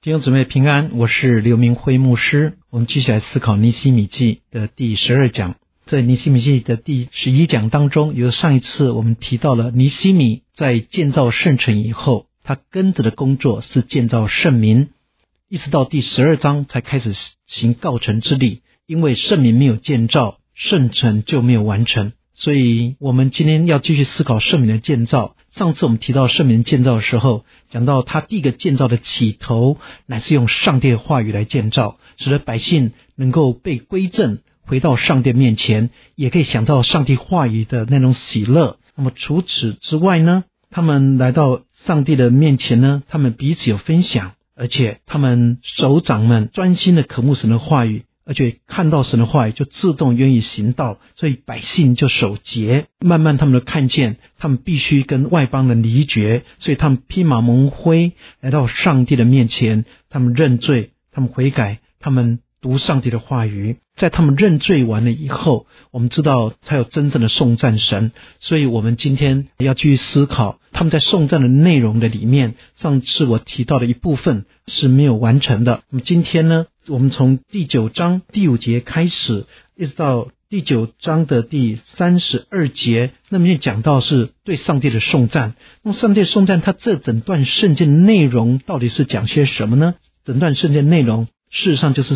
弟兄姊妹平安，我是刘明辉牧师。我们继续来思考尼希米记的第12讲。在尼希米记的第11讲当中，有上一次我们提到了尼希米在建造圣城以后，他跟着的工作是建造圣民，一直到第12章才开始行告成之礼，因为圣民没有建造，圣城就没有完成。所以我们今天要继续思考圣民的建造。上次我们提到圣民建造的时候，讲到他第一个建造的起头乃是用上帝的话语来建造，使得百姓能够被归正，回到上帝面前，也可以想到上帝话语的那种喜乐。那么除此之外呢，他们来到上帝的面前呢，他们彼此有分享，而且他们首长们专心的渴慕神的话语，而且看到神的话语就自动愿意行道，所以百姓就守节。慢慢他们都看见他们必须跟外邦人离绝，所以他们披麻蒙灰来到上帝的面前，他们认罪，他们悔改，他们读上帝的话语。在他们认罪完了以后，我们知道才有真正的颂赞神。所以我们今天要继续思考他们在颂赞的内容的里面，上次我提到的一部分是没有完成的。那么今天呢，我们从第9章第5节开始，一直到第9章的第32节，那么讲到是对上帝的颂赞。那么上帝的颂赞，它这整段圣经的内容到底是讲些什么呢？整段圣经的内容事实上就是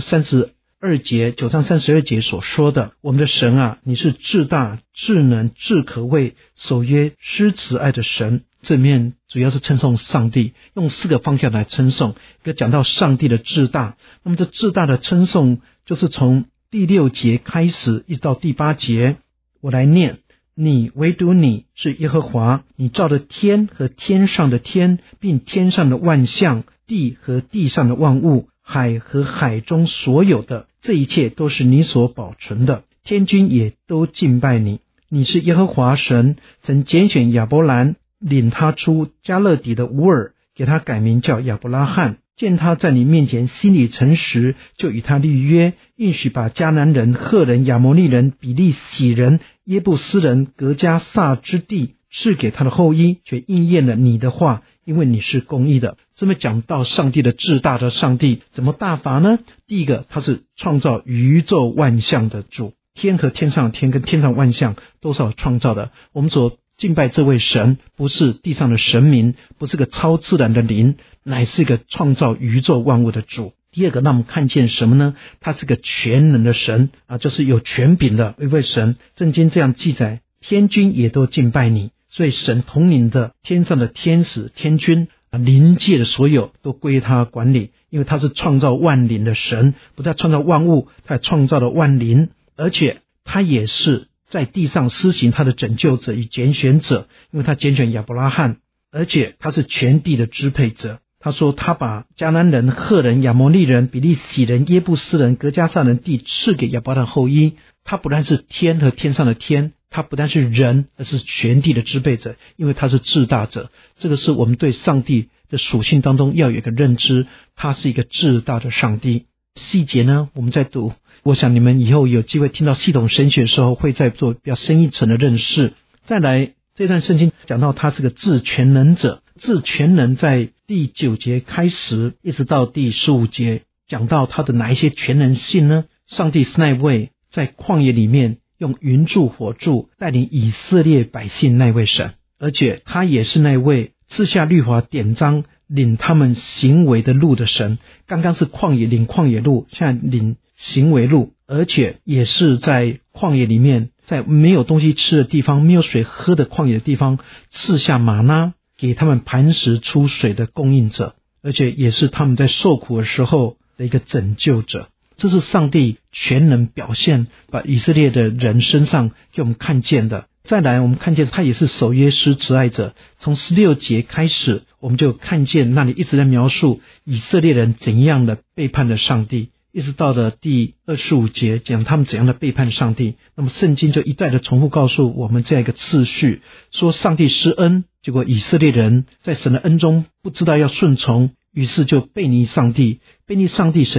9章32节所说的，我们的神啊，你是至大至能至可畏守约施慈爱的神。这里面主要是称颂上帝，用4个方向来称颂。一个讲到上帝的至大，那么这至大的称颂就是从第6节开始一直到第8节。我来念，你唯独你是耶和华，你造的天和天上的天，并天上的万象，地和地上的万物，海和海中所有的，这一切都是你所保存的，天军也都敬拜你。你是耶和华神，曾拣选亚伯兰，领他出加勒底的乌尔，给他改名叫亚伯拉罕。见他在你面前心里诚实，就与他立约，应许把迦南人、赫人、亚摩利人、比利洗人、耶布斯人、革迦撒之地赐给他的后裔，却应验了你的话，因为你是公义的。这么讲到上帝的至大的上帝怎么大法呢？第一个，他是创造宇宙万象的主，天和天上的天跟天上万象都是有创造的。我们所敬拜这位神不是地上的神明，不是个超自然的灵，乃是一个创造宇宙万物的主。第二个，让我们看见什么呢？他是个全能的神就是有权柄的一位神。圣经这样记载，天军也都敬拜你。所以神统领的天上的天使天军灵界的所有都归他管理，因为他是创造万灵的神，不但创造万物，他也创造了万灵，而且他也是在地上施行他的拯救者与拣选者，因为他拣选亚伯拉罕，而且他是全地的支配者。他说他把迦南人、赫人、亚摩利人、比利洗人、耶布斯人、革迦撒人地赐给亚伯拉罕后裔。他不但是天和天上的天，他不但是人，而是全地的支配者，因为他是至大者。这个是我们对上帝的属性当中要有一个认知，他是一个至大的上帝。细节呢，我们在读，我想你们以后有机会听到系统神学的时候，会再做比较深一层的认识。再来，这段圣经讲到他是个至全能者，至全能在第9节开始一直到第15节，讲到他的哪一些全能性呢？上帝是那位在旷野里面用云柱火柱带领以色列百姓那位神，而且他也是那位赐下律法典章领他们行为的路的神。刚刚是旷野领旷野路，现在领行为路，而且也是在旷野里面，在没有东西吃的地方，没有水喝的旷野的地方，赐下玛纳给他们磐石出水的供应者，而且也是他们在受苦的时候的一个拯救者。这是上帝全能表现把以色列的人身上给我们看见的。再来，我们看见他也是守约施慈爱者。从16节开始，我们就看见那里一直在描述以色列人怎样的背叛了上帝，一直到了第25节讲他们怎样的背叛上帝。那么圣经就一再的重复告诉我们这样一个次序，说上帝施恩，结果以色列人在神的恩中不知道要顺从，于是就背逆上帝，神就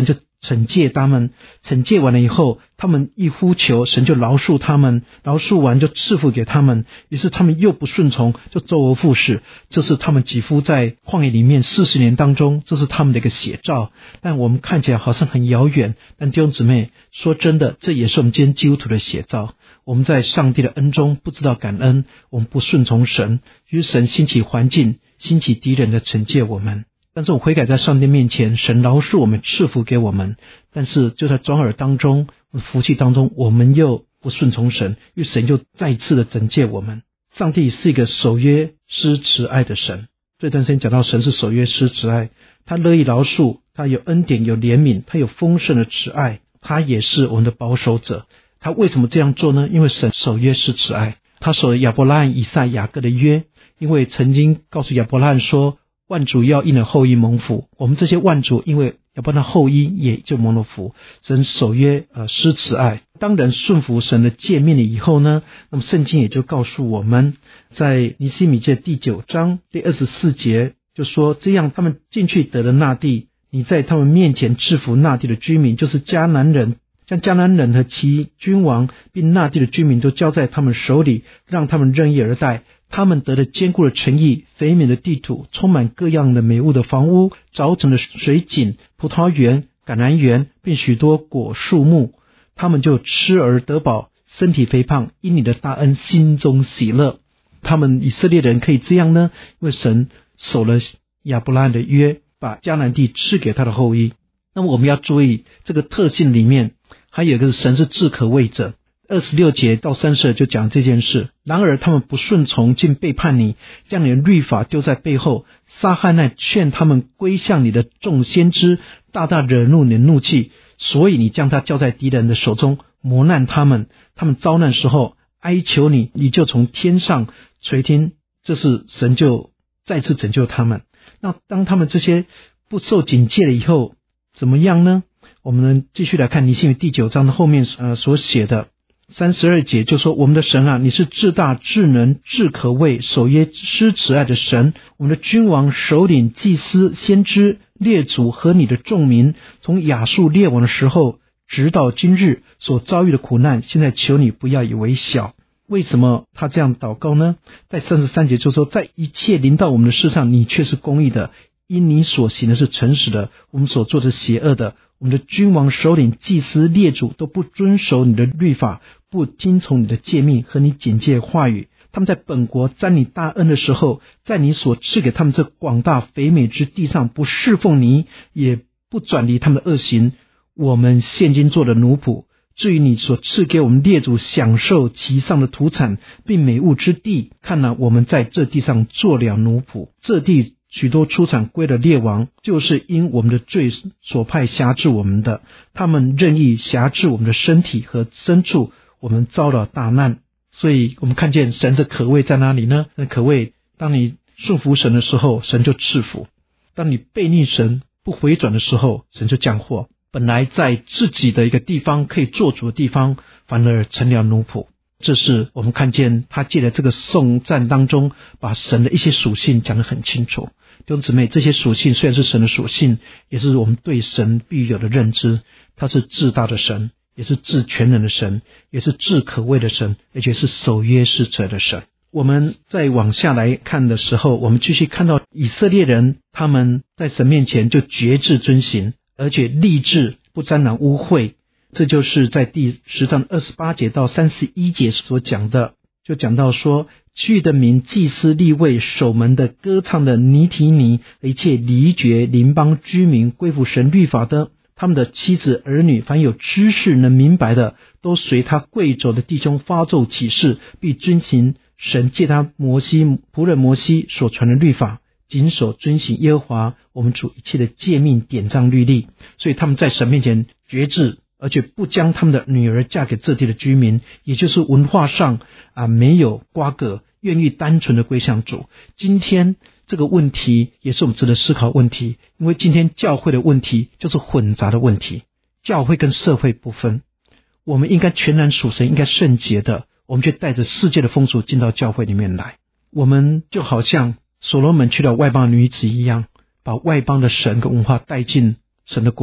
惩戒他们，惩戒完了以后，他们一呼求，神就饶恕他们，饶恕完就赐福给他们，于是他们又不顺从，就周而复始。这是他们几乎在旷野里面40年当中，这是他们的一个写照。但我们看起来好像很遥远，但弟兄姊妹，说真的，这也是我们今天基督徒的写照。我们在上帝的恩中不知道感恩，我们不顺从神，于是神兴起环境，兴起敌人的惩戒我们。但是我们悔改在上帝面前，神饶恕我们，赐福给我们。但是就在转耳当中，福气当中，我们又不顺从神，于是神就再一次的惩戒我们。上帝是一个守约施慈爱的神。这段时间讲到神是守约施慈爱，他乐意饶恕，他有恩典有怜悯，他有丰盛的慈爱，他也是我们的保守者。他为什么这样做呢？因为神守约施慈爱，他守了亚伯拉罕、以撒、雅各的约，因为曾经告诉亚伯拉罕说，万族要因了后裔蒙福，我们这些万族因为亚伯拉罕后裔也就蒙了福。神守约施慈爱。当人顺服神的诫命了以后呢，那么圣经也就告诉我们，在尼希米记第9章第24节就说，这样他们进去得了那地，你在他们面前制服那地的居民，就是迦南人，将迦南人和其君王并那地的居民都交在他们手里，让他们任意而待。他们得了坚固的城邑，肥美的地土，充满各样的美物的房屋，凿成的水井、葡萄园、橄榄园，并许多果树木。他们就吃而得饱，身体肥胖，因你的大恩心中喜乐。他们以色列人可以这样呢，因为神守了亚伯拉罕的约，把迦南地赐给他的后裔。那么我们要注意这个特性里面还有一个神是至可畏者。26节到30就讲这件事。然而他们不顺从，竟背叛你，将你的律法丢在背后，撒哈奈劝他们归向你的众先知，大大惹怒你的怒气，所以你将他交在敌人的手中，磨难他们。他们遭难时候哀求你，你就从天上垂听。这是神就再次拯救他们。那当他们这些不受警戒了以后怎么样呢？我们继续来看尼希米第9章的后面所写的32节，就说，我们的神啊，你是至大至能至可畏守约施慈爱的神，我们的君王首领祭司先知列祖和你的众民，从亚述列王的时候直到今日所遭遇的苦难，现在求你不要以为小。为什么他这样祷告呢？在33节就说，在一切临到我们的事上，你却是公义的，因你所行的是诚实的，我们所做的邪恶的。我们的君王首领祭司列祖都不遵守你的律法，不听从你的诫命和你警戒话语。他们在本国沾你大恩的时候，在你所赐给他们这广大肥美之地上不侍奉你，也不转离他们的恶行。我们现今做的奴仆，至于你所赐给我们列祖享受其上的土产并美物之地，看来我们在这地上做了奴仆。这地许多出产归了列王，就是因我们的罪所派辖制我们的，他们任意辖制我们的身体和牲畜，我们遭了大难。所以我们看见神的可畏在哪里呢？可畏，当你顺服神的时候，神就赐福；当你背逆神不回转的时候，神就降祸。本来在自己的一个地方可以做主的地方，反而成了奴仆。这是我们看见他借着这个颂赞当中，把神的一些属性讲得很清楚。弟兄姊妹，这些属性虽然是神的属性，也是我们对神必有的认知。他是至大的神，也是至全能的神，也是至可畏的神，而且是守约施慈爱的神。我们再往下来看的时候，我们继续看到以色列人，他们在神面前就决志遵行，而且立志不沾染污秽。这就是在第10章28节到31节所讲的，就讲到说，其余的民祭司利未守门的歌唱的尼提尼，一切离绝邻邦居民归服神律法的，他们的妻子儿女，凡有知识能明白的，都随他跪走的弟兄发咒起誓，必遵行神借他仆人摩西所传的律法，谨守遵行耶和华我们主一切的诫命典章律例。所以他们在神面前决志，而且不将他们的女儿嫁给这地的居民，也就是文化上没有瓜葛，愿意单纯的归向主。今天这个问题也是我们值得思考的问题，因为今天教会的问题就是混杂的问题，教会跟社会不分。我们应该全然属神，应该圣洁的，我们却带着世界的风俗进到教会里面来。我们就好像所罗门去了外邦女子一样，把外邦的神跟文化带进神的国度，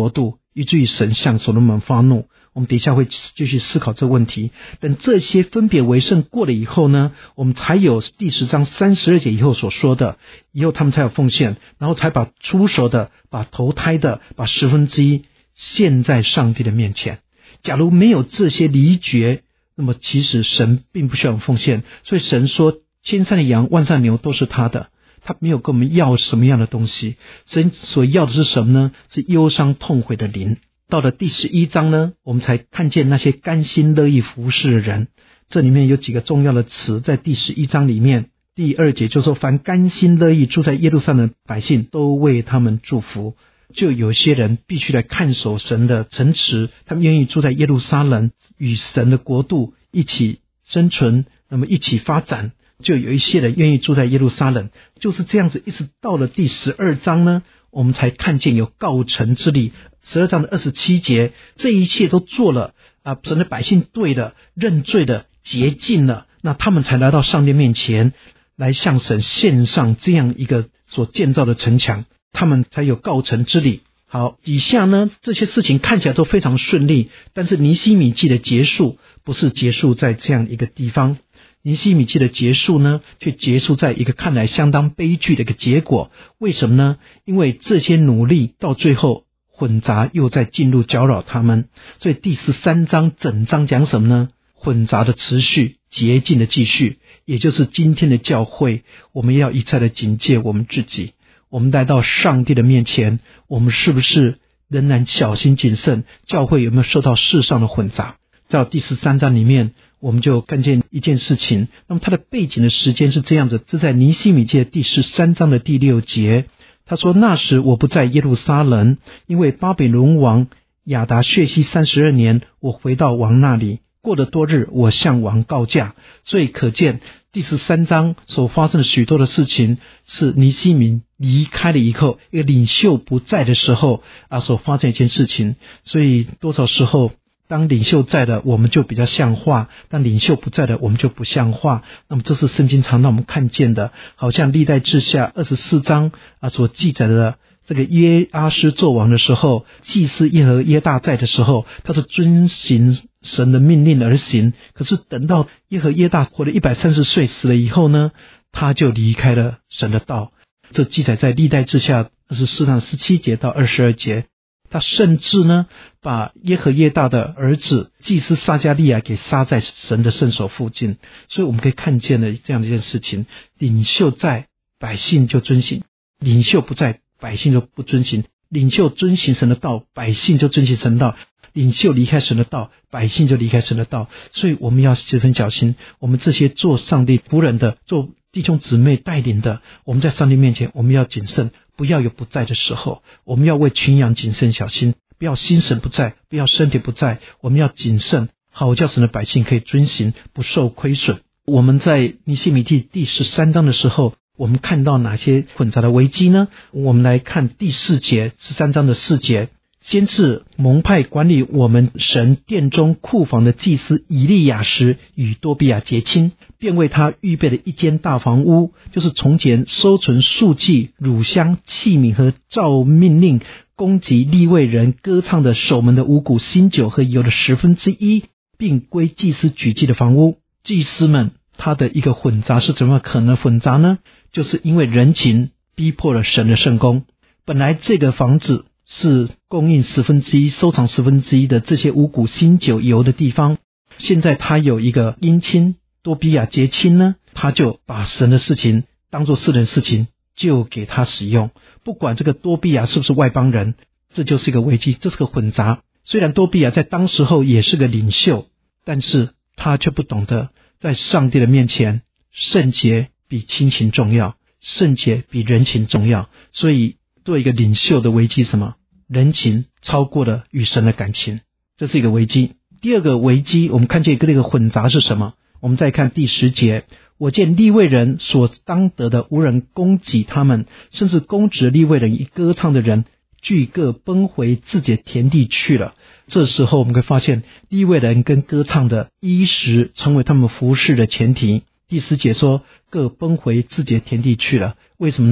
以至于神向所罗门发怒。我们等一下会继续思考这个问题。等这些分别为圣过了以后呢，我们才有第10章32节以后所说的，以后他们才有奉献，然后才把出熟的、把头胎的、把1/10献在上帝的面前。假如没有这些离绝，那么其实神并不需要奉献。所以神说千山的羊万山的牛都是他的，他没有跟我们要什么样的东西。神所要的是什么呢？是忧伤痛悔的灵。到了第11章呢，我们才看见那些甘心乐意服侍的人。这里面有几个重要的词，在第11章里面，第2节就说凡甘心乐意住在耶路撒冷的百姓都为他们祝福。就有些人必须来看守神的城池，他们愿意住在耶路撒冷，与神的国度一起生存，那么一起发展。就有一些人愿意住在耶路撒冷，就是这样子，一直到了第12章呢，我们才看见有告成之力。12章的27节，这一切都做了神的百姓对了，认罪了，洁净了，那他们才来到上帝面前，来向神献上这样一个所建造的城墙，他们才有告成之力。好，以下呢，这些事情看起来都非常顺利，但是尼希米记的结束不是结束在这样一个地方。尼希米记的结束呢，却结束在一个看来相当悲剧的一个结果。为什么呢？因为这些努力到最后混杂又在进入搅扰他们。所以第13章整章讲什么呢？混杂的持续，洁净的继续，也就是今天的教会，我们要一再的警戒我们自己。我们来到上帝的面前，我们是不是仍然小心谨慎？教会有没有受到世上的混杂？在第13章里面，我们就看见一件事情。那么它的背景的时间是这样子，这在尼希米记第13章的第6节。他说那时我不在耶路撒冷，因为巴比伦王亚达薛西32年，我回到王那里，过了多日，我向王告假。所以可见第13章所发生的许多的事情，是尼希米离开了以后，一个领袖不在的时候所发生一件事情。所以多少时候当领袖在的，我们就比较像话；当领袖不在的，我们就不像话。那么这是圣经常让我们看见的，好像历代志下24章所记载的这个约阿施作王的时候，祭司耶和耶大在的时候，他是遵行神的命令而行。可是等到耶和耶大活了130岁死了以后呢，他就离开了神的道。这记载在历代志下24章17节到22节。他甚至呢，把耶和耶大的儿子祭司撒迦利亚给杀在神的圣所附近。所以我们可以看见了这样的一件事情：领袖在，百姓就遵行；领袖不在，百姓就不遵行；领袖遵行神的道，百姓就遵行神的道；领袖离开神的道，百姓就离开神的道。所以我们要十分小心，我们这些做上帝仆人的，做弟兄姊妹带领的，我们在上帝面前我们要谨慎，不要有不在的时候。我们要为群羊谨慎小心，不要心神不在，不要身体不在。我们要谨慎，好叫神的百姓可以遵行，不受亏损。我们在尼希米记第13章的时候，我们看到哪些混杂的危机呢？我们来看第4节，13章的4节。先是蒙派管理我们神殿中库房的祭司以利亚时与多比亚结亲，便为他预备了一间大房屋，就是从前收存素祭、乳香、器皿和照命令供给利未人歌唱的守门的五谷、新酒和油的1/10，并归祭司举祭的房屋。祭司们他的一个混杂是怎么可能混杂呢？就是因为人情逼迫了神的圣工。本来这个房子是供应1/10、收藏1/10的这些五谷、新酒、油的地方。现在他有一个姻亲多比亚结亲呢，他就把神的事情当作私人事情，就给他使用。不管这个多比亚是不是外邦人，这就是一个危机，这是个混杂。虽然多比亚在当时候也是个领袖，但是他却不懂得在上帝的面前，圣洁比亲情重要，圣洁比人情重要。所以做一个领袖的危机什么？人情超过了与神的感情，这是一个危机。第二个危机，我们看见这个混杂是什么？我们再看第10节。我见利未人所当得的无人供给他们，甚至公职利未人以歌唱的人俱各奔回自己的田地去了。这时候我们会发现，利未人跟歌唱的衣食成为他们服事的前提。第10节说各奔回自己的田地去了，为什么呢？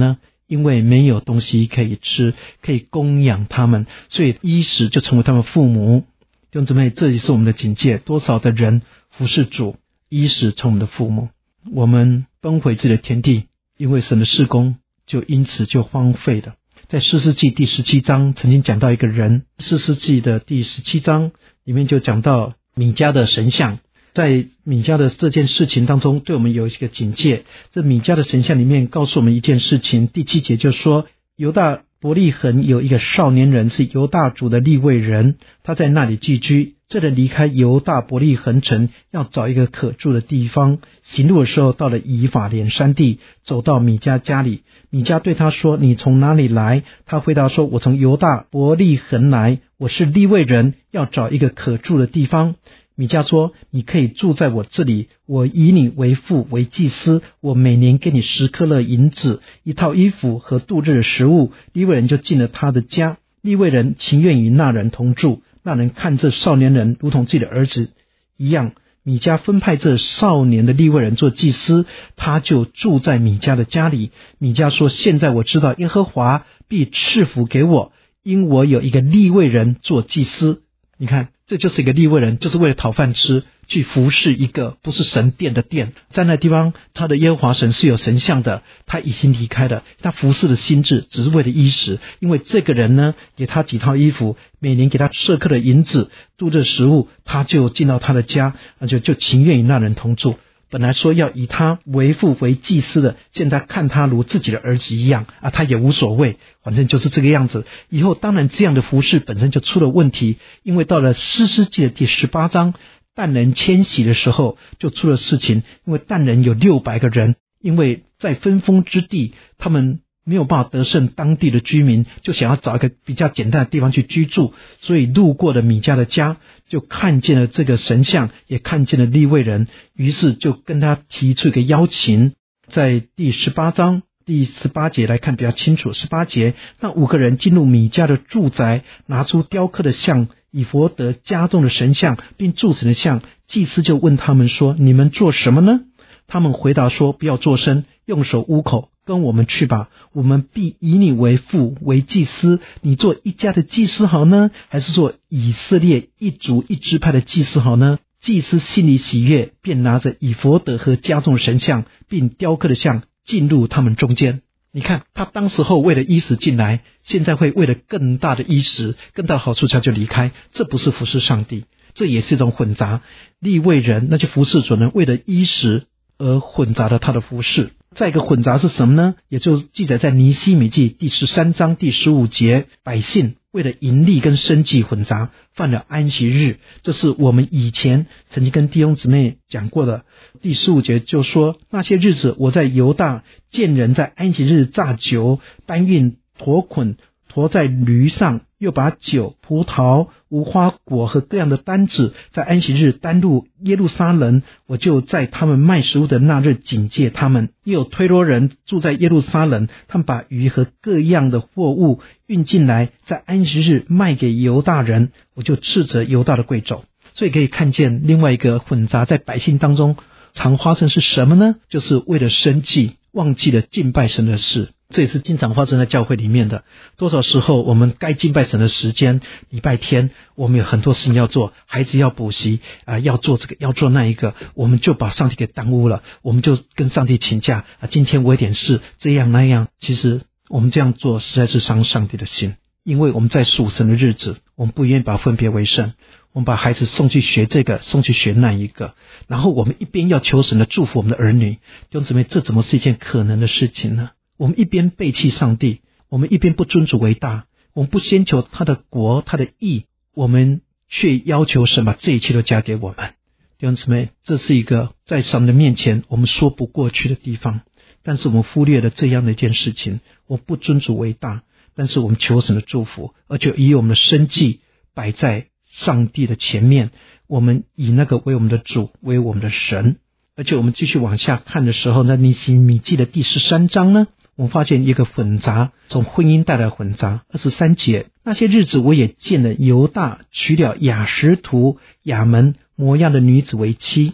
因为没有东西可以吃，可以供养他们，所以衣食就成为他们父母。弟兄姊妹，这也是我们的警戒，多少的人服侍主，衣食成我们的父母，我们奔回自己的田地，因为神的事工就因此就荒废了。在士师记第17章曾经讲到一个人，士师记的第17章里面就讲到米迦的神像，在米迦的这件事情当中对我们有一个警戒。这米迦的神像里面告诉我们一件事情，第7节就说，犹大伯利恒有一个少年人，是犹大族的利未人，他在那里寄居。这人离开犹大伯利恒城，要找一个可住的地方，行路的时候到了以法莲山地，走到米迦家里。米迦对他说，你从哪里来？他回答说，我从犹大伯利恒来，我是利未人，要找一个可住的地方。米迦说，你可以住在我这里，我以你为父为祭司，我每年给你10克勒银子，一套衣服和度日的食物。利未人就进了他的家，利未人情愿与那人同住，那人看这少年人如同自己的儿子一样。米迦分派这少年的利未人做祭司，他就住在米迦的家里。米迦说，现在我知道耶和华必赐福给我，因我有一个利未人做祭司。你看，这就是一个利未人，就是为了讨饭吃，去服侍一个不是神殿的殿。在那地方，他的耶和华神是有神像的，他已经离开了，他服侍的心志只是为了衣食。因为这个人呢，给他几套衣服，每年给他10克的银子，度日食物，他就进到他的家，就情愿与那人同住。本来说要以他为父为祭司的，现在看他如自己的儿子一样他也无所谓，反正就是这个样子。以后当然这样的服侍本身就出了问题，因为到了士师记的第18章，但人迁徙的时候就出了事情。因为但人有600个人，因为在分封之地，他们没有办法得胜当地的居民，就想要找一个比较简单的地方去居住，所以路过了米迦的家，就看见了这个神像，也看见了利未人，于是就跟他提出一个邀请。在第18章第18节来看比较清楚。18节，那5个人进入米迦的住宅，拿出雕刻的像以弗得家中的神像，并铸成的像。祭司就问他们说，你们做什么呢？他们回答说，不要作声，用手捂口，跟我们去吧，我们必以你为父为祭司。你做一家的祭司好呢，还是做以色列一族一支派的祭司好呢？祭司心里喜悦，便拿着以弗得和家中神像并雕刻的像进入他们中间。你看，他当时候为了衣食进来，现在会为了更大的衣食更大的好处他就离开，这不是服侍上帝，这也是一种混杂。利未人那些服侍主人为了衣食而混杂了他的服侍。再一个混杂是什么呢？也就记载在尼希米记第13章第15节，百姓为了盈利跟生计混杂，犯了安息日。这是我们以前曾经跟弟兄姊妹讲过的。第15节就说，那些日子我在犹大见人在安息日榨酒，搬运驼捆，驮在驴上，又把酒、葡萄、无花果和各样的担子在安息日担入耶路撒冷。我就在他们卖食物的那日警戒他们。也有推罗人住在耶路撒冷，他们把鱼和各样的货物运进来，在安息日卖给犹大人，我就斥责犹大的贵胄。所以可以看见另外一个混杂在百姓当中常发生是什么呢？就是为了生计忘记了敬拜神的事。这也是经常发生在教会里面的。多少时候我们该敬拜神的时间，礼拜天我们有很多事情要做，孩子要补习要做这个要做那一个，我们就把上帝给耽误了，我们就跟上帝请假今天我有点事这样那样。其实我们这样做实在是伤上帝的心，因为我们在属神的日子，我们不愿意把分别为圣，我们把孩子送去学这个送去学那一个，然后我们一边要求神的祝福我们的儿女。弟兄姊妹，这怎么是一件可能的事情呢？我们一边背弃上帝，我们一边不尊主为大，我们不先求他的国他的义，我们却要求神把这一切都加给我们。弟兄姊妹，这是一个在神的面前我们说不过去的地方。但是我们忽略了这样的一件事情，我们不尊主为大，但是我们求神的祝福，而且以我们的生计摆在上帝的前面，我们以那个为我们的主为我们的神。而且我们继续往下看的时候呢，尼希米记的第13章呢，我们发现一个混杂，从婚姻带来混杂。23节，那些日子我也见了犹大娶了亚实图、亚门摩押的女子为妻。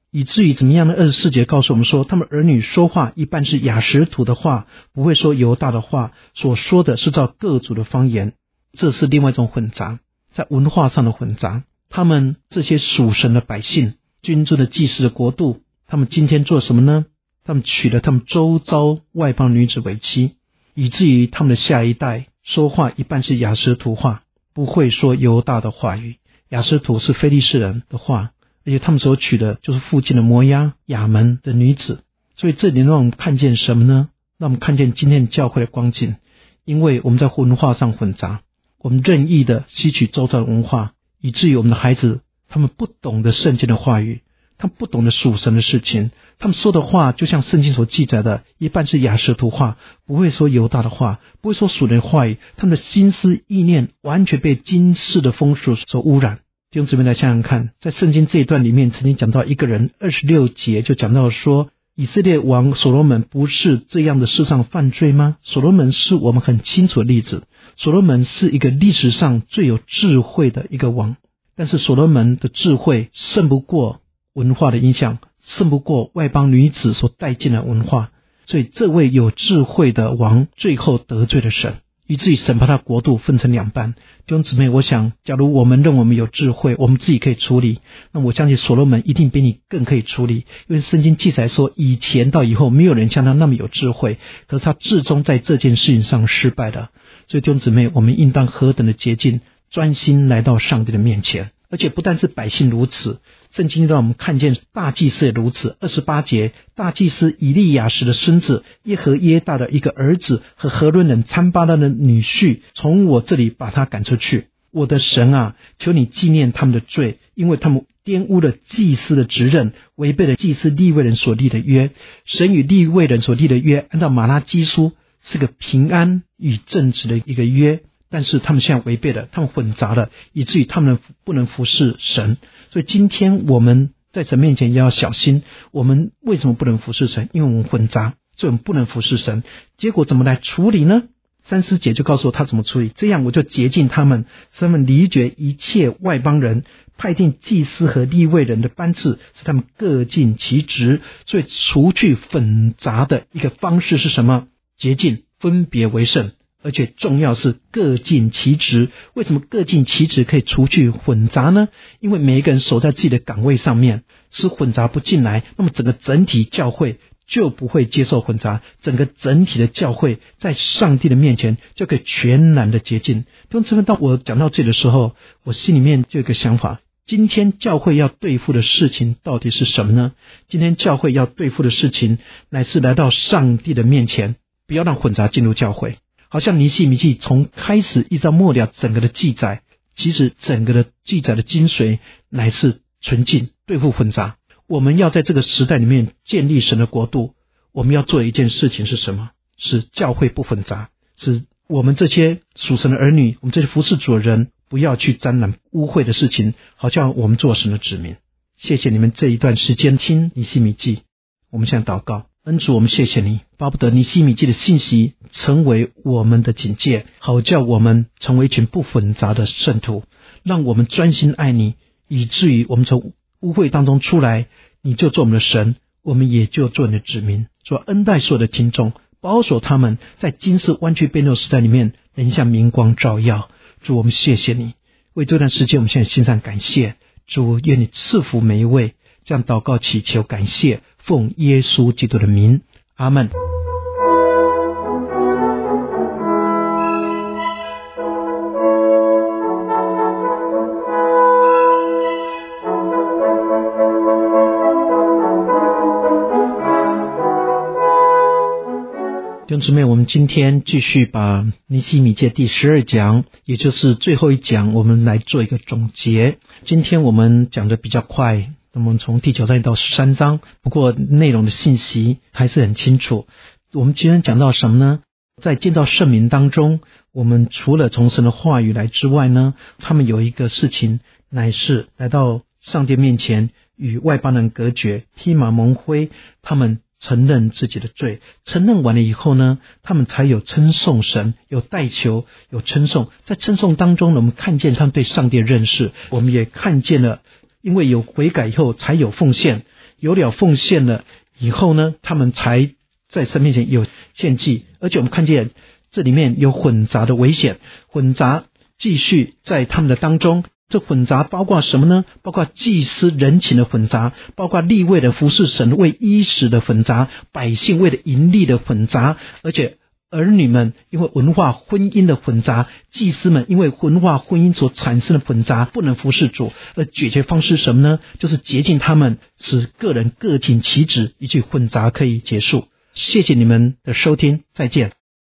以至于怎么样呢？24节告诉我们说，他们儿女说话一半是亚实土的话，不会说犹大的话，所说的是照各族的方言。这是另外一种混杂，在文化上的混杂。他们这些属神的百姓，君尊的祭司的国度，他们今天做什么呢？他们娶了他们周遭外邦女子为妻，以至于他们的下一代说话一半是亚实土话，不会说犹大的话语。亚实土是非利士人的话，而且他们所娶的就是附近的摩押、亚门的女子。所以这里让我们看见什么呢？让我们看见今天教会的光景。因为我们在文化上混杂，我们任意的吸取周遭的文化，以至于我们的孩子他们不懂得圣经的话语，他们不懂得属神的事情，他们说的话就像圣经所记载的，一半是亚实土话，不会说犹大的话，不会说属灵的话语，他们的心思意念完全被今世的风俗所污染。弟兄姊妹来想想看，在圣经这一段里面曾经讲到一个人，26节就讲到说，以色列王所罗门不是这样的世上犯罪吗？所罗门是我们很清楚的例子，所罗门是一个历史上最有智慧的一个王，但是所罗门的智慧胜不过文化的影响，胜不过外邦女子所带进的文化，所以这位有智慧的王最后得罪了神，以至于神把他国度分成两半。弟兄姊妹，我想假如我们认为我们有智慧，我们自己可以处理，那我相信所罗门一定比你更可以处理。因为圣经记载说，以前到以后没有人像他那么有智慧，可是他至终在这件事情上失败了。所以弟兄姊妹，我们应当何等的洁净，专心来到上帝的面前。而且不但是百姓如此，圣经让我们看见大祭司也如此。28节，大祭司以利亚实的孙子耶和耶大的一个儿子和何伦人参巴拉的女婿，从我这里把他赶出去。我的神啊，求你纪念他们的罪，因为他们玷污了祭司的职任，违背了祭司利未人所立的约。神与利未人所立的约，按照马拉基书是个平安与正直的一个约，但是他们现在违背了，他们混杂了，以至于他们不能服侍神。所以今天我们在神面前也要小心，我们为什么不能服侍神？因为我们混杂，所以我们不能服侍神。结果怎么来处理呢？30节就告诉我他怎么处理。这样我就洁净他们，使他们离绝一切外邦人，派定祭司和利未人的班次，使他们各尽其职。所以除去混杂的一个方式是什么？洁净，分别为圣。而且重要是各尽其职。为什么各尽其职可以除去混杂呢？因为每一个人守在自己的岗位上面，使混杂不进来，那么整个整体教会就不会接受混杂，整个整体的教会在上帝的面前就可以全然的洁净。当我讲到这里的时候，我心里面就有一个想法，今天教会要对付的事情到底是什么呢？今天教会要对付的事情乃是来到上帝的面前，不要让混杂进入教会。好像尼希米记从开始一直到末了整个的记载，其实整个的记载的精髓乃是纯净，对付混杂。我们要在这个时代里面建立神的国度，我们要做一件事情是什么？是教会不混杂，是我们这些属神的儿女，我们这些服侍主的人，不要去沾染污秽的事情，好像我们做神的子民。谢谢你们这一段时间听尼希米记。我们现在祷告。恩主，我们谢谢你，巴不得尼希米记的信息成为我们的警戒，好叫我们成为一群不混杂的圣徒，让我们专心爱你，以至于我们从污秽当中出来，你就做我们的神，我们也就做你的子民。主恩待所有的听众，保守他们在今世弯曲悖谬时代里面能像明光照耀。主，我们谢谢你，为这段时间我们现在心上感谢。主，愿你赐福每一位，这样祷告祈求感谢，奉耶稣基督的名，阿们。弟兄姊妹，我们今天继续把尼希米记第12讲，也就是最后一讲，我们来做一个总结。今天我们讲的比较快，那么从第9章到13章，不过内容的信息还是很清楚。我们今天讲到什么呢？在建造圣民当中，我们除了从神的话语来之外呢，他们有一个事情，乃是来到上帝面前与外邦人隔绝，披麻蒙灰，他们承认自己的罪，承认完了以后呢，他们才有称颂神，有代求，有称颂。在称颂当中呢，我们看见他们对上帝的认识，我们也看见了因为有悔改以后才有奉献， 有了奉献了以后呢，他们才在神面前有献祭。而且我们看见这里面有混杂的危险，混杂继续在他们的当中。这混杂包括什么呢？包括祭司人情的混杂，包括利未的服侍神为衣食的混杂，百姓为了盈利的混杂，而且儿女们因为文化婚姻的混杂，祭司们因为文化婚姻所产生的混杂不能服侍主。而解决方式是什么呢？就是洁净他们，使个人各尽其职，一句混杂可以结束。谢谢你们的收听，再见。